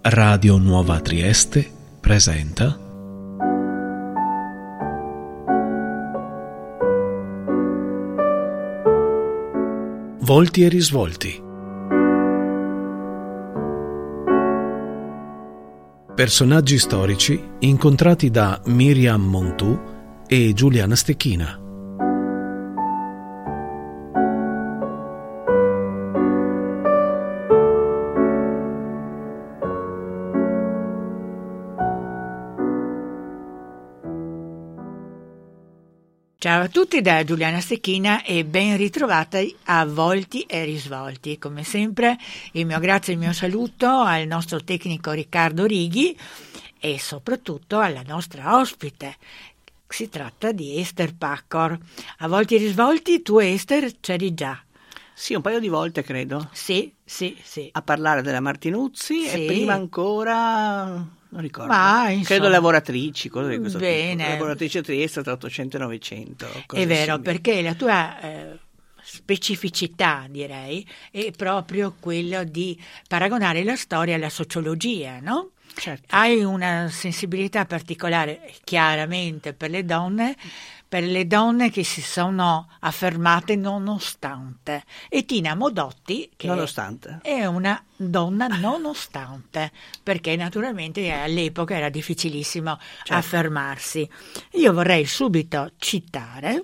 Radio Nuova Trieste presenta Volti e risvolti. Personaggi storici incontrati da Miriam Montù e Giuliana Stecchina. Ciao a tutti da Giuliana Stecchina e ben ritrovati a Volti e Risvolti. Come sempre il mio grazie e il mio saluto al nostro tecnico Riccardo Righi e soprattutto alla nostra ospite. Si tratta di Ester Pacor. A Volti e Risvolti tu, Ester, c'eri già. Sì, un paio di volte credo. Sì. A parlare della Martinuzzi e prima ancora... non ricordo, credo lavoratrici, cose di questo tipo. Lavoratrici a Trieste tra 800 e 900. È vero, perché la tua specificità, direi, è proprio quello di paragonare la storia alla sociologia, no? Certo. Hai una sensibilità particolare, chiaramente, per le donne che si sono affermate nonostante. E Tina Modotti, che è una donna nonostante, perché naturalmente all'epoca era difficilissimo affermarsi. Io vorrei subito citare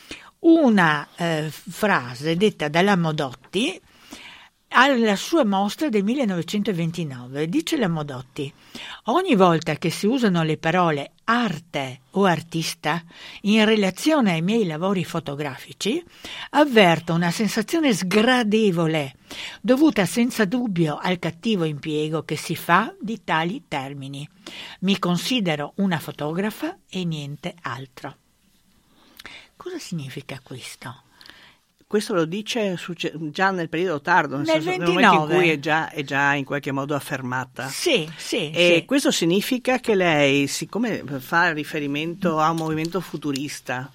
una frase detta dalla Modotti alla sua mostra del 1929. Dice la Modotti: ogni volta che si usano le parole arte o artista in relazione ai miei lavori fotografici, avverto una sensazione sgradevole, dovuta senza dubbio al cattivo impiego che si fa di tali termini. Mi considero una fotografa e niente altro. Cosa significa questo? Questo lo dice già nel periodo tardo, nel 29. momento in cui è già in qualche modo affermata. Sì. Questo significa che lei, siccome fa riferimento a un movimento futurista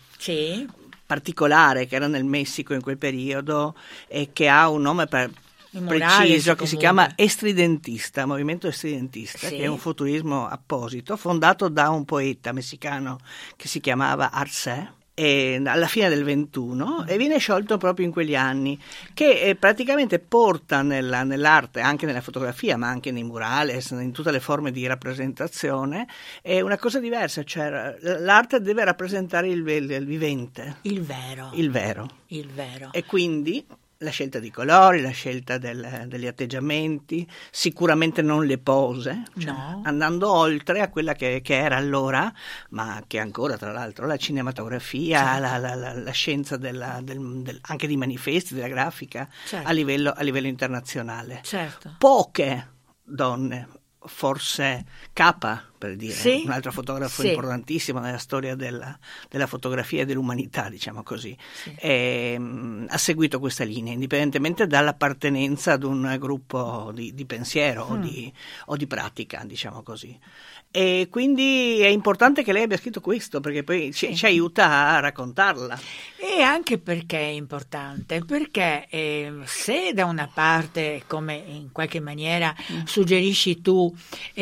particolare che era nel Messico in quel periodo e che ha un nome preciso che si chiama estridentista, movimento estridentista, che è un futurismo apposito, fondato da un poeta messicano che si chiamava Arce, alla fine del 21, e viene sciolto proprio in quegli anni, che praticamente porta nell'arte, anche nella fotografia, ma anche nei murales, in tutte le forme di rappresentazione, è una cosa diversa, cioè l'arte deve rappresentare il vivente. Il vero. E quindi la scelta di colori, la scelta degli atteggiamenti, sicuramente non le pose, andando oltre a quella che era allora, ma che ancora tra l'altro la cinematografia, la scienza anche di manifesti, della grafica, a livello internazionale. Certo. Poche donne, forse Capa, per dire, un altro fotografo importantissimo nella storia della fotografia e dell'umanità, diciamo così, ha seguito questa linea, indipendentemente dall'appartenenza ad un gruppo di pensiero o di pratica, diciamo così. E quindi è importante che lei abbia scritto questo, perché poi ci aiuta a raccontarla. E anche perché è importante, perché se da una parte, come in qualche maniera suggerisci tu,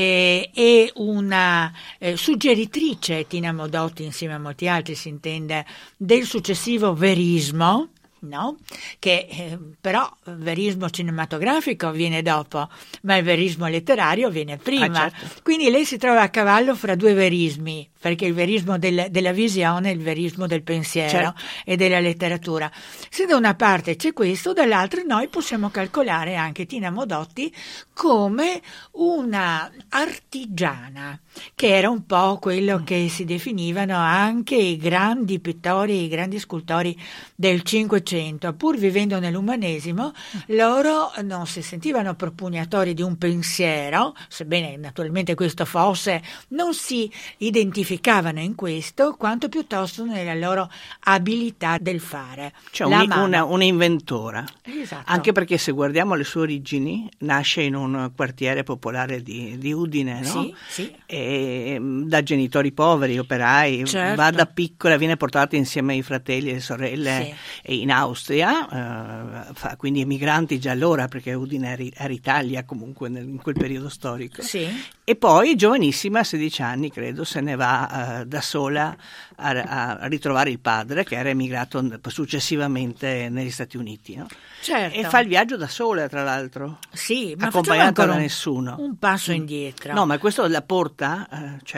è una suggeritrice, Tina Modotti insieme a molti altri si intende, del successivo verismo, no? Che però il verismo cinematografico viene dopo, ma il verismo letterario viene prima. Quindi lei si trova a cavallo fra due verismi, perché il verismo della visione e il verismo del pensiero e della letteratura. Se da una parte c'è questo, dall'altra noi possiamo calcolare anche Tina Modotti come una artigiana, che era un po' quello che si definivano anche i grandi pittori, i grandi scultori del Cinquecento. Pur vivendo nell'umanesimo, loro non si sentivano propugnatori di un pensiero, sebbene naturalmente questo fosse, non si identificavano in questo, quanto piuttosto nella loro abilità del fare. Cioè una inventora. Esatto. Anche perché se guardiamo le sue origini, nasce in un quartiere popolare di Udine, no? Sì. da genitori poveri, operai, certo. Va da piccola, viene portata insieme ai fratelli e alle sorelle in Austria, quindi emigranti già allora, perché Udine era Italia comunque in quel periodo storico. Sì. E poi, giovanissima, a 16 anni credo, se ne va da sola a ritrovare il padre, che era emigrato successivamente negli Stati Uniti, no? Certo. E fa il viaggio da sola, tra l'altro, sì, ma accompagnata da nessuno. Un passo indietro. No, ma questo la porta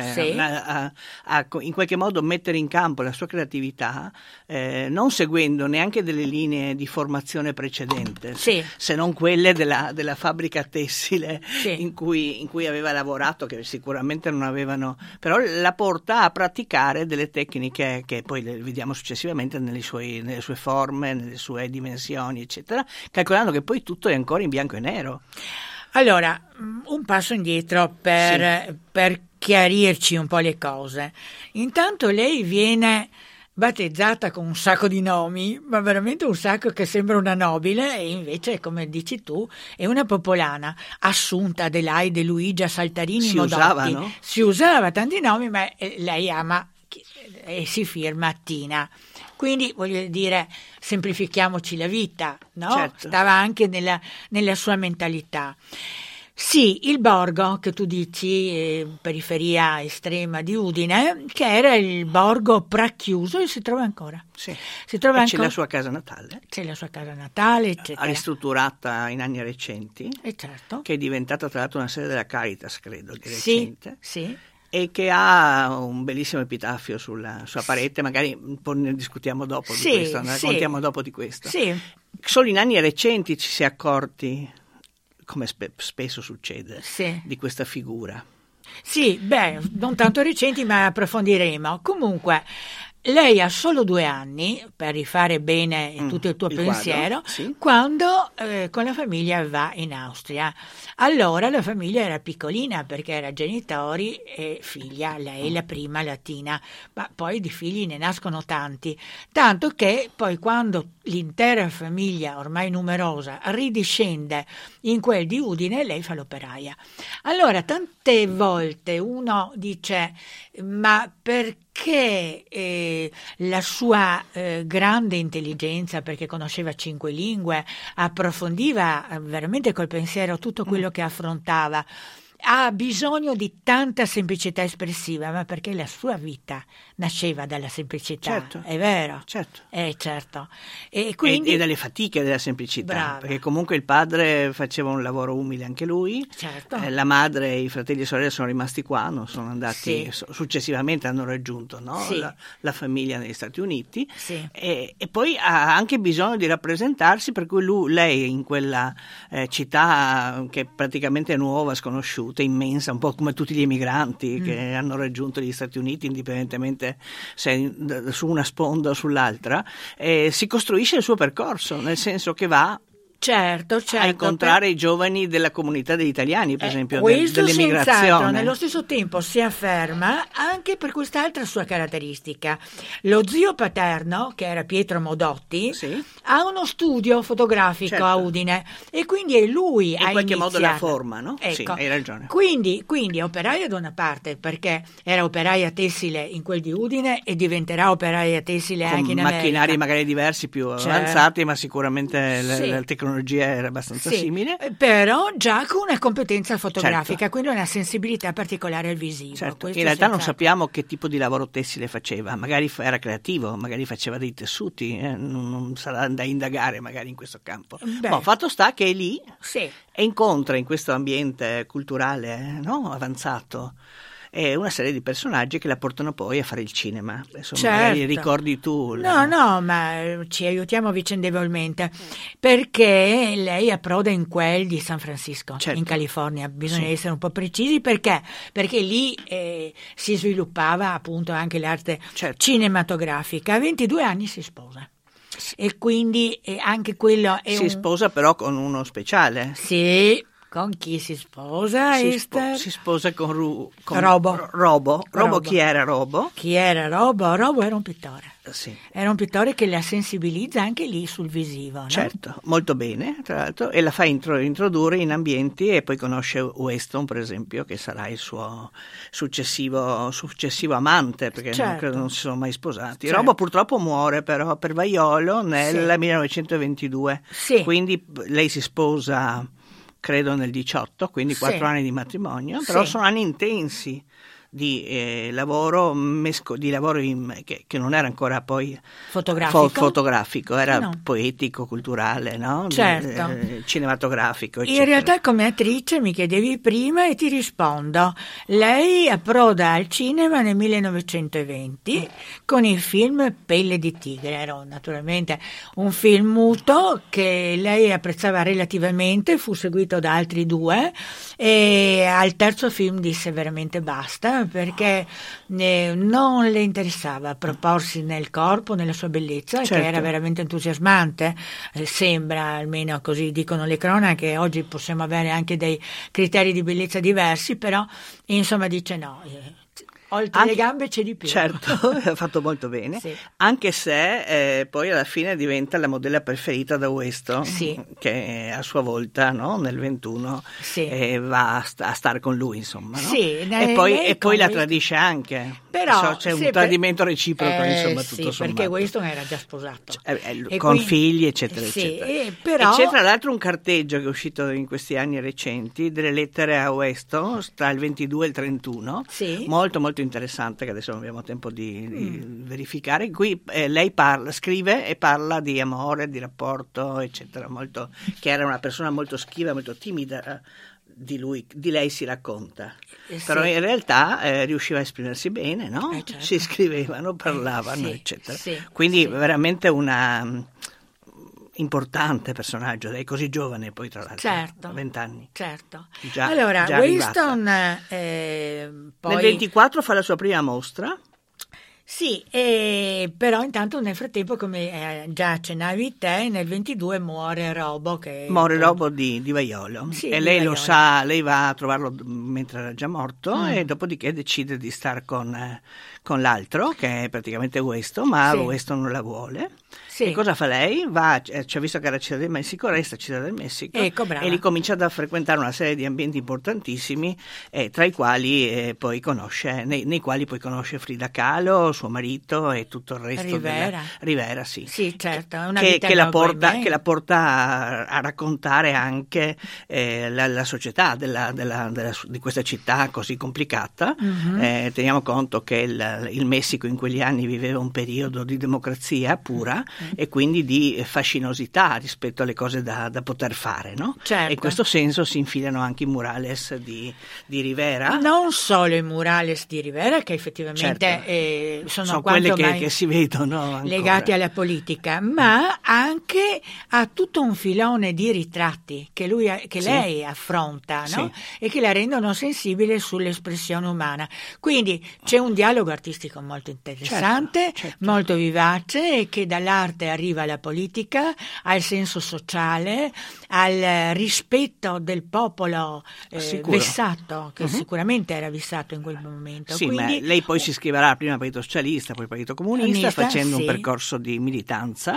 a in qualche modo mettere in campo la sua creatività, non seguendo neanche delle linee di formazione precedente, se non quelle della fabbrica tessile in cui aveva lavorato, che sicuramente non avevano, però la porta a praticare delle tecniche che poi le vediamo successivamente nelle sue forme, nelle sue dimensioni, eccetera, calcolando che poi tutto è ancora in bianco e nero. Allora, un passo indietro per chiarirci un po' le cose. Intanto lei viene battezzata con un sacco di nomi, ma veramente un sacco, che sembra una nobile, e invece, come dici tu, è una popolana. Assunta, Adelaide, Luigia, Saltarini, Modotti. Si usava tanti nomi, ma lei ama e si firma Tina. Quindi, voglio dire, semplifichiamoci la vita, no? Certo. Stava anche nella sua mentalità. Sì, il borgo che tu dici, periferia estrema di Udine, che era il borgo pracchiuso, e si trova ancora. Sì. Si trova c'è la sua casa natale. C'è la sua casa natale, eccetera. Ristrutturata in anni recenti. Certo. Che è diventata tra l'altro una sede della Caritas, credo, di recente. Sì. E che ha un bellissimo epitafio sulla sua parete, magari un po' ne discutiamo dopo di questo, ne raccontiamo dopo di questo. Sì. Solo in anni recenti ci si è accorti, come spesso succede, di questa figura. Sì, non tanto recenti, ma approfondiremo. Comunque, lei ha solo 2 anni per rifare bene tutto il tuo pensiero, quando con la famiglia va in Austria. Allora la famiglia era piccolina, perché era genitori e figlia, lei la prima latina, ma poi di figli ne nascono tanti, tanto che poi, quando l'intera famiglia, ormai numerosa, ridiscende in quel di Udine, lei fa l'operaia. Allora, tante volte uno dice: ma perché la sua grande intelligenza, perché conosceva 5 lingue, approfondiva veramente col pensiero tutto quello che affrontava, ha bisogno di tanta semplicità espressiva? Ma perché la sua vita nasceva dalla semplicità, certo, è vero? Certo. Certo. E quindi... e dalle fatiche della semplicità. Brava. Perché comunque il padre faceva un lavoro umile anche lui, certo. La madre e i fratelli e sorelle sono rimasti qua, non sono andati, successivamente hanno raggiunto, no? la famiglia negli Stati Uniti, e poi ha anche bisogno di rappresentarsi, per cui lei in quella città che praticamente è nuova, sconosciuta, immensa, un po' come tutti gli emigranti che hanno raggiunto gli Stati Uniti, indipendentemente se su una sponda o sull'altra, si costruisce il suo percorso, nel senso che va certo, a incontrare i giovani della comunità degli italiani, per esempio, questo dell'emigrazione. Senz'altro, nello stesso tempo si afferma anche per quest'altra sua caratteristica. Lo zio paterno, che era Pietro Modotti, ha uno studio fotografico a Udine, e quindi è lui a iniziare. In qualche modo la forma, no? Ecco. Sì, hai ragione. Quindi operaia da una parte, perché era operaia tessile in quel di Udine, e diventerà operaia tessile anche in America. Macchinari magari diversi, più avanzati, ma sicuramente la tecnologia era abbastanza simile, però già con una competenza fotografica, quindi una sensibilità particolare al visivo. In realtà non sappiamo che tipo di lavoro tessile faceva, magari era creativo, magari faceva dei tessuti, non sarà da indagare magari in questo campo. Fatto sta che è lì e incontra in questo ambiente culturale avanzato una serie di personaggi che la portano poi a fare il cinema. Insomma, magari ricordi tu. No, ma ci aiutiamo vicendevolmente, perché lei approda in quel di San Francisco, in California. Bisogna essere un po' precisi, perché lì si sviluppava appunto anche l'arte cinematografica. A 22 anni si sposa. E quindi anche quello è si sposa però con uno speciale. Con chi si sposa? Si sposa con Robo. Robo. Chi era Robo? Chi era Robo? Robo era un pittore. Sì. Era un pittore che la sensibilizza anche lì sul visivo, no? Certo, molto bene, tra l'altro, e la fa introdurre in ambienti, e poi conosce Weston, per esempio, che sarà il suo successivo amante, perché credo non si sono mai sposati. Certo. Robo purtroppo muore però per Vaiolo nel 1922, quindi lei si sposa credo nel 18, quindi 4 anni di matrimonio, però sono anni intensi di lavoro che non era ancora poi fotografico, era poetico, culturale, no? Certo. Cinematografico, eccetera. In realtà, come attrice, mi chiedevi prima e ti rispondo, lei approda al cinema nel 1920 con il film Pelle di tigre. Era naturalmente un film muto che lei apprezzava relativamente, fu seguito da altri 2 e al terzo film disse veramente basta, perché non le interessava proporsi nel corpo, nella sua bellezza, che era veramente entusiasmante, sembra, almeno così dicono le cronache. Oggi possiamo avere anche dei criteri di bellezza diversi, però insomma dice no, oltre le gambe c'è di più. Certo, ha fatto molto bene, anche se poi alla fine diventa la modella preferita da Weston, che a sua volta, no, nel 21 va a stare con lui, insomma, no? E poi la tradisce anche. Però c'è un tradimento reciproco, insomma, tutto sommato. Perché Weston era già sposato. Con figli, eccetera, eccetera. E c'è tra l'altro un carteggio che è uscito in questi anni recenti, delle lettere a Weston, tra il 22 e il 31, molto molto interessante, che adesso non abbiamo tempo di verificare, in cui lei scrive e parla di amore, di rapporto, eccetera, che era una persona molto schiva, molto timida. Di lei si racconta, però in realtà riusciva a esprimersi bene, no? Certo. Si scrivevano, parlavano, eccetera. Quindi veramente una importante personaggio, lei così giovane poi, tra l'altro, 20 anni. Certo. Allora, Weston poi nel 24 fa la sua prima mostra. Sì, però intanto nel frattempo, come già accennavi te, nel 22 muore Robo. Robo di Vaiolo, e lei lo sa, lei va a trovarlo mentre era già morto, e dopodiché decide di star con l'altro, che è praticamente Weston, ma Weston non la vuole. E cosa fa lei? Visto che era Città del Messico, resta a Città del Messico, e lì comincia a frequentare una serie di ambienti importantissimi, tra i quali nei quali poi conosce Frida Kahlo, suo marito, e tutto il resto Rivera, sì. Sì, certo, è una che la porta a raccontare anche la società di questa città così complicata. Teniamo conto che il Messico in quegli anni viveva un periodo di democrazia pura, e quindi di fascinosità rispetto alle cose da poter fare, no? Certo. E in questo senso si infilano anche i murales di Rivera. Non solo i murales di Rivera, che effettivamente sono quelle che si vedono ancora, legati alla politica, ma anche a tutto un filone di ritratti che lei affronta, no? E che la rendono sensibile sull'espressione umana. Quindi c'è un dialogo artistico molto interessante, molto vivace, e che dall'arte arriva alla politica, al senso sociale, al rispetto del popolo vessato, che sicuramente era vessato in quel momento. Sì, quindi, ma lei poi si iscriverà prima al Partito Socialista, poi al Partito Comunista, facendo un percorso di militanza,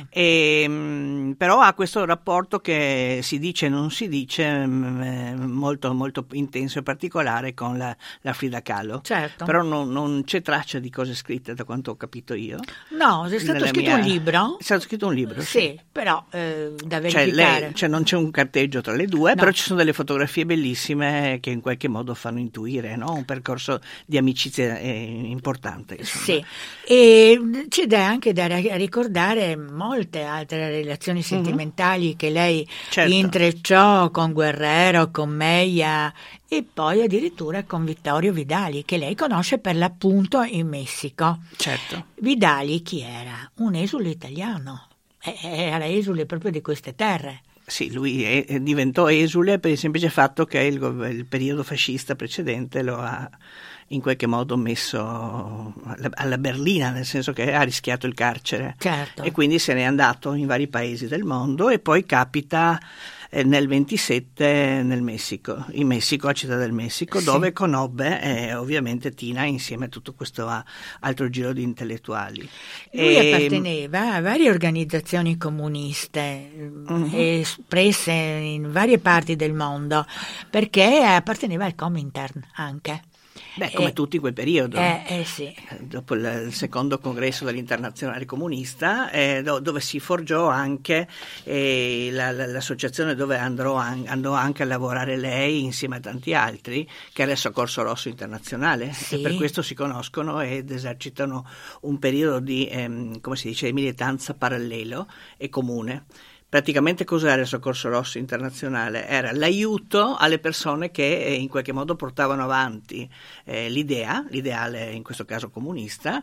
però ha questo rapporto che si dice e non si dice, molto, molto intenso e particolare con la Frida Kahlo. Certo. Però non c'è traccia di cose scritte, da quanto ho capito io. No, è stato scritto un libro. È stato scritto un libro, sì, però da verificare. Non c'è un carteggio tra le due, però ci sono delle fotografie bellissime che in qualche modo fanno intuire, no? Un percorso di amicizia importante. Insomma. Sì, e c'è anche da ricordare molte altre relazioni sentimentali che lei intrecciò con Guerrero, con Meia, e poi addirittura con Vittorio Vidali, che lei conosce per l'appunto in Messico. Certo. Vidali chi era? Un esule italiano, era esule proprio di queste terre. Sì, lui diventò esule per il semplice fatto che il periodo fascista precedente lo ha in qualche modo messo alla berlina, nel senso che ha rischiato il carcere. Certo. E quindi se n'è andato in vari paesi del mondo e poi capita nel 27 nel Messico, in Messico, a Città del Messico, dove conobbe ovviamente Tina insieme a tutto questo altro giro di intellettuali. Lui apparteneva a varie organizzazioni comuniste espresse in varie parti del mondo, perché apparteneva al Comintern anche. Beh, come tutti in quel periodo. Sì. Dopo il secondo congresso dell'Internazionale Comunista, dove si forgiò anche l'associazione dove andò anche a lavorare lei insieme a tanti altri, che era il Soccorso Rosso Internazionale. Sì. E per questo si conoscono ed esercitano un periodo di, come si dice, militanza parallelo e comune. Praticamente cos'era il Soccorso Rosso Internazionale? Era l'aiuto alle persone che in qualche modo portavano avanti l'ideale in questo caso comunista,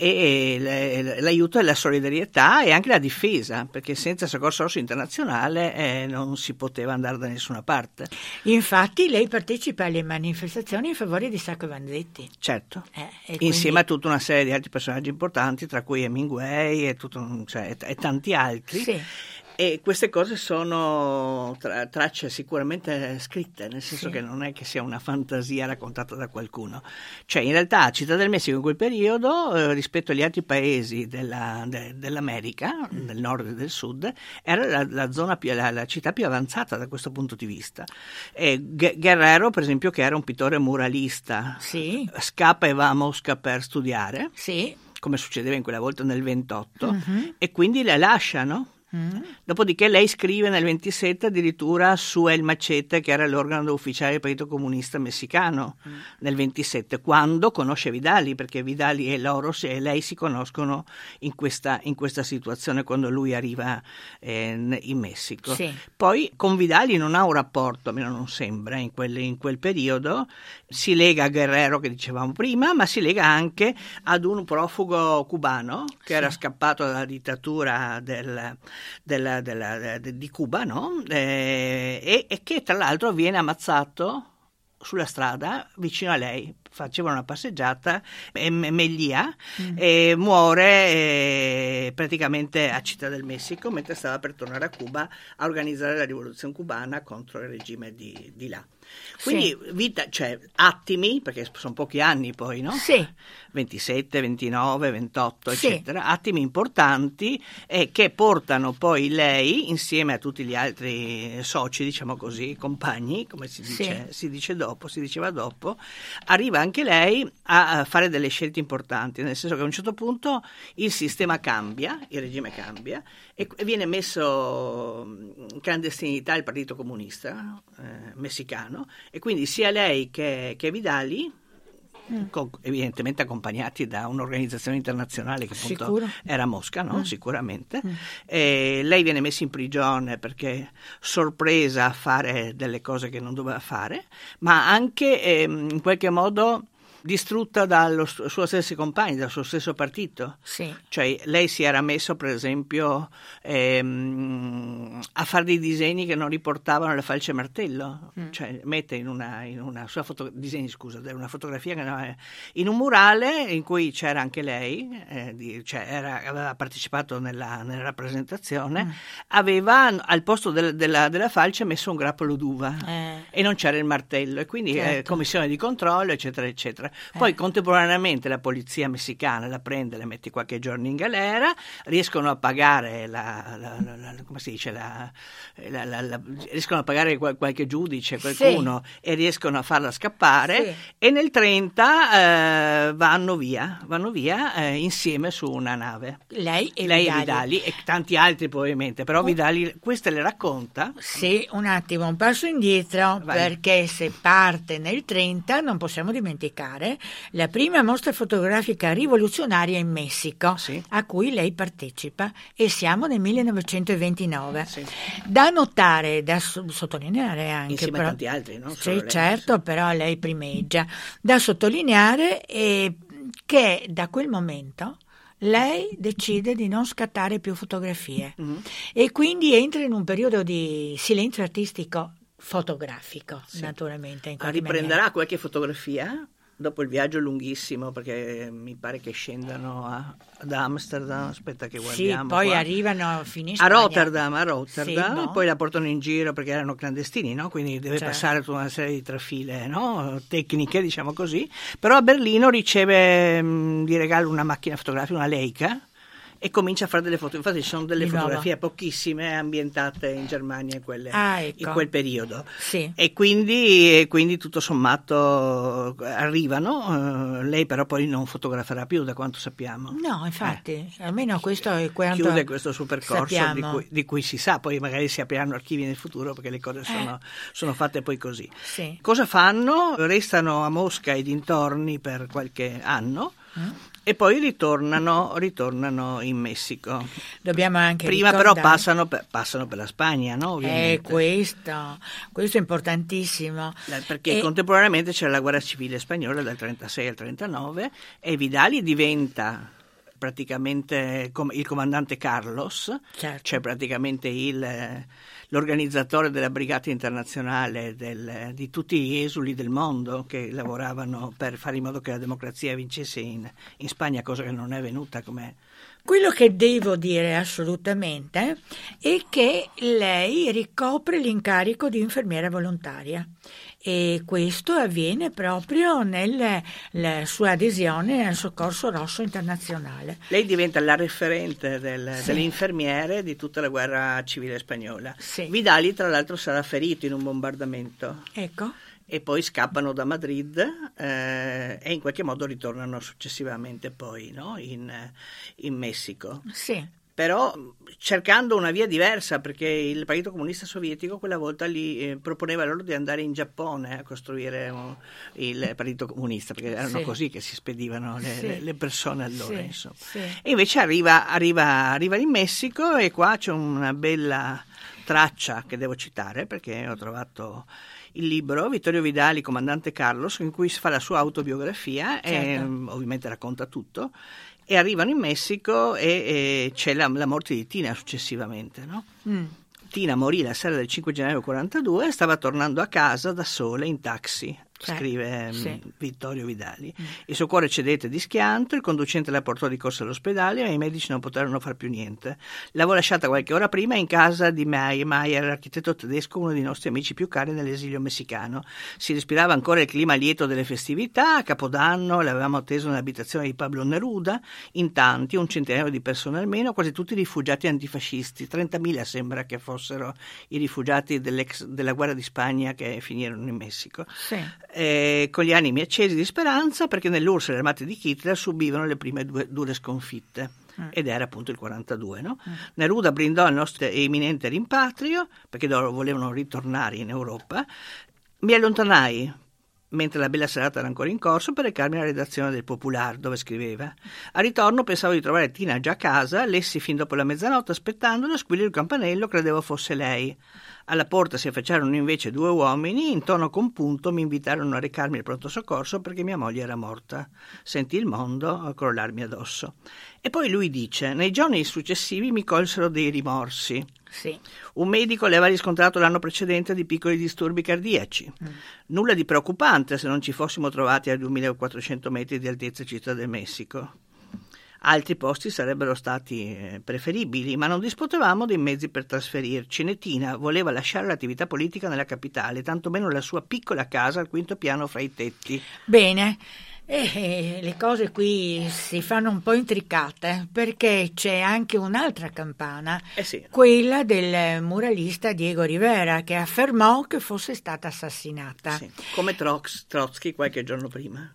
e l'aiuto e la solidarietà e anche la difesa, perché senza il Soccorso Rosso Internazionale non si poteva andare da nessuna parte. Infatti lei partecipa alle manifestazioni in favore di Sacco Vanzetti. Certo, quindi... insieme a tutta una serie di altri personaggi importanti, tra cui Hemingway e tanti altri. Sì. E queste cose sono tracce sicuramente scritte, nel senso che non è che sia una fantasia raccontata da qualcuno. Cioè, in realtà Città del Messico in quel periodo, rispetto agli altri paesi dell'America, del nord e del sud, era la città più avanzata da questo punto di vista. Guerrero, per esempio, che era un pittore muralista, scappa e va a Mosca per studiare, come succedeva in quella volta nel 28, e quindi la lasciano. Dopodiché lei scrive nel 27 addirittura su El Machete, che era l'organo ufficiale del Partito Comunista Messicano, nel 27, quando conosce Vidali, perché Vidali e lei si conoscono in questa situazione quando lui arriva in Messico. Poi con Vidali non ha un rapporto, almeno non sembra, in quel periodo. Si lega a Guerrero, che dicevamo prima, ma si lega anche ad un profugo cubano che era scappato dalla dittatura di Cuba, no? E che tra l'altro viene ammazzato sulla strada vicino a lei. Faceva una passeggiata, Melia, e muore praticamente a Città del Messico mentre stava per tornare a Cuba a organizzare la rivoluzione cubana contro il regime di là. Quindi attimi, perché sono pochi anni poi, no? 27, 29, 28, eccetera, attimi importanti che portano poi lei, insieme a tutti gli altri soci, diciamo così, compagni, come si diceva dopo, arriva anche lei a fare delle scelte importanti, nel senso che a un certo punto il sistema cambia, il regime cambia, e viene messo in clandestinità il Partito Comunista messicano, e quindi sia lei che Vidali, evidentemente accompagnati da un'organizzazione internazionale che appunto era a Mosca, no? Sicuramente. Lei viene messa in prigione perché sorpresa a fare delle cose che non doveva fare, ma anche in qualche modo distrutta dai suoi stessi compagni, dal suo stesso partito. Cioè lei si era messo, per esempio, a fare dei disegni che non riportavano la falce martello. Cioè mette in una sua una fotografia in un murale in cui c'era anche lei, aveva partecipato nella rappresentazione, aveva al posto della falce messo un grappolo d'uva e non c'era il martello, e quindi commissione di controllo, eccetera eccetera. Poi contemporaneamente la polizia messicana la prende, la mette qualche giorno in galera, riescono a pagare riescono a pagare qualche giudice, qualcuno, e riescono a farla scappare, e nel 30 vanno via insieme su una nave. Lei e Vidali e tanti altri probabilmente, però Vidali queste le racconta. Un attimo, un passo indietro. Vai. Perché se parte nel 30 non possiamo dimenticare la prima mostra fotografica rivoluzionaria in Messico, a cui lei partecipa, e siamo nel 1929. Da notare, da sottolineare anche, insieme a tanti altri, no? Certo, però lei primeggia. Da sottolineare che da quel momento lei decide di non scattare più fotografie e quindi entra in un periodo di silenzio artistico fotografico, naturalmente. Riprenderà qualche fotografia dopo il viaggio lunghissimo, perché mi pare che scendano ad Amsterdam, aspetta che guardiamo. Sì, poi qua. arrivano fino in a Spagna. Rotterdam, Sì, e poi la portano in giro perché erano clandestini, no? Quindi deve passare tutta una serie di trafile, no? Tecniche, diciamo così. Però a Berlino riceve di regalo una macchina fotografica, una Leica, e comincia a fare delle foto. Infatti ci sono delle fotografie pochissime ambientate in Germania in quel periodo. Sì. E quindi tutto sommato arrivano. Lei però poi non fotograferà più, da quanto sappiamo. No, infatti, almeno questo è quanto chiude questo suo percorso di cui si sa, poi magari si apriranno archivi nel futuro perché le cose sono fatte poi così. Sì. Cosa fanno? Restano a Mosca e dintorni per qualche anno. E poi ritornano in Messico. Dobbiamo anche prima ricordare... però passano per la Spagna, no? Ovviamente. Questo è importantissimo. Perché contemporaneamente c'era la guerra civile spagnola dal 36 al 39 e Vidali diventa praticamente il comandante Carlos, cioè praticamente l'organizzatore della brigata internazionale di tutti gli esuli del mondo che lavoravano per fare in modo che la democrazia vincesse in Spagna, cosa che non è venuta come... Quello che devo dire assolutamente è che lei ricopre l'incarico di infermiera volontaria e questo avviene proprio nella sua adesione al Soccorso Rosso Internazionale. Lei diventa la referente delle infermiere di tutta la guerra civile spagnola. Sì. Vidali tra l'altro sarà ferito in un bombardamento. Ecco. E poi scappano da Madrid e in qualche modo ritornano successivamente poi, no? in Messico. Sì. Però cercando una via diversa, perché il Partito Comunista Sovietico quella volta proponeva loro di andare in Giappone a costruire il Partito Comunista, perché erano così che si spedivano le persone allora. Insomma. Sì. E invece arriva in Messico e qua c'è una bella traccia che devo citare perché ho trovato il libro Vittorio Vidali, comandante Carlos, in cui si fa la sua autobiografia e ovviamente racconta tutto. E arrivano in Messico e c'è la morte di Tina successivamente, no? Tina morì la sera del 5 gennaio 1942 e stava tornando a casa da sola in taxi, scrive Vittorio Vidali. Il suo cuore cedette di schianto, il conducente la portò di corsa all'ospedale ma i medici non poterono far più niente. L'avevo lasciata qualche ora prima in casa di Mayer, l'architetto tedesco, uno dei nostri amici più cari nell'esilio messicano. Si respirava ancora il clima lieto delle festività, a Capodanno l'avevamo atteso nell'abitazione di Pablo Neruda, in tanti, un centinaio di persone almeno, quasi tutti rifugiati antifascisti, 30.000 sembra che fossero i rifugiati della guerra di Spagna che finirono in Messico. Sì. Con gli animi accesi di speranza perché nell'URSS le armate di Hitler subivano le prime dure sconfitte ed era appunto il 42, no? Neruda brindò al nostro imminente rimpatrio perché loro volevano ritornare in Europa. Mi allontanai mentre la bella serata era ancora in corso per recarmi alla redazione del Popular dove scriveva. A ritorno pensavo di trovare Tina già a casa, lessi fin dopo la mezzanotte aspettandolo, squillò il campanello, credevo fosse lei. Alla porta si affacciarono invece due uomini, in tono compunto mi invitarono a recarmi al pronto soccorso perché mia moglie era morta. Sentì il mondo crollarmi addosso. E poi lui dice, nei giorni successivi mi colsero dei rimorsi. Sì. Un medico le aveva riscontrato l'anno precedente di piccoli disturbi cardiaci. Nulla di preoccupante se non ci fossimo trovati a 2400 metri di altezza Città del Messico. Altri posti sarebbero stati preferibili, ma non disponevamo dei mezzi per trasferirci. Né Tina voleva lasciare l'attività politica nella capitale, tantomeno la sua piccola casa al quinto piano fra i tetti. Bene. Le cose qui si fanno un po' intricate perché c'è anche un'altra campana, quella del muralista Diego Rivera che affermò che fosse stata assassinata. Sì, come Trotsky qualche giorno prima.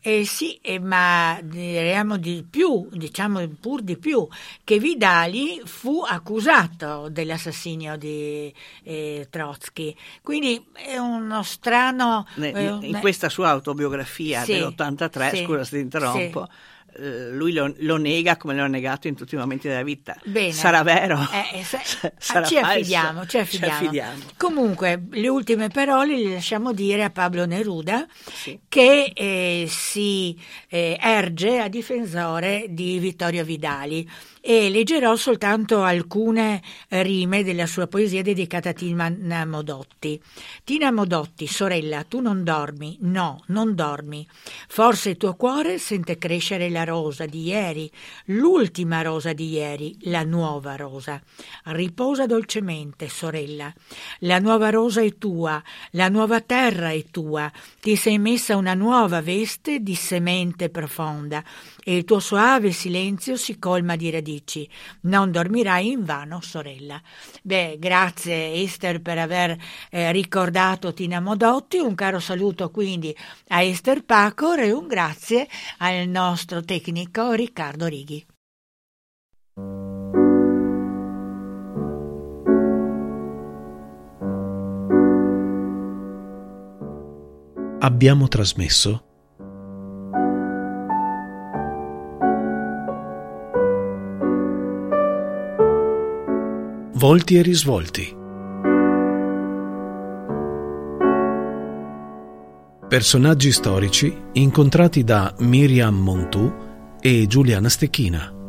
Ma diremo di più, diciamo pur di più, che Vidali fu accusato dell'assassinio di Trotsky. Quindi è uno strano... In questa sua autobiografia dell'83, scusa se ti interrompo, lui lo nega come lo ha negato in tutti i momenti della vita. Bene. Sarà vero? Sarà ci affidiamo. Comunque le ultime parole le lasciamo dire a Pablo Neruda che si erge a difensore di Vittorio Vidali e leggerò soltanto alcune rime della sua poesia dedicata a Tina Modotti. Tina Modotti, sorella, tu non dormi, no, non dormi. Forse il tuo cuore sente crescere la rosa di ieri, l'ultima rosa di ieri, la nuova rosa. Riposa dolcemente, sorella. La nuova rosa è tua, la nuova terra è tua. Ti sei messa una nuova veste di semente profonda e il tuo soave silenzio si colma di radici. Non dormirai invano, sorella. Beh, grazie Ester per aver ricordato Tina Modotti. Un caro saluto quindi a Ester Pacor e un grazie al nostro tecnico Riccardo Righi. Abbiamo trasmesso Volti e risvolti. Personaggi storici incontrati da Miriam Montù e Giuliana Stecchina.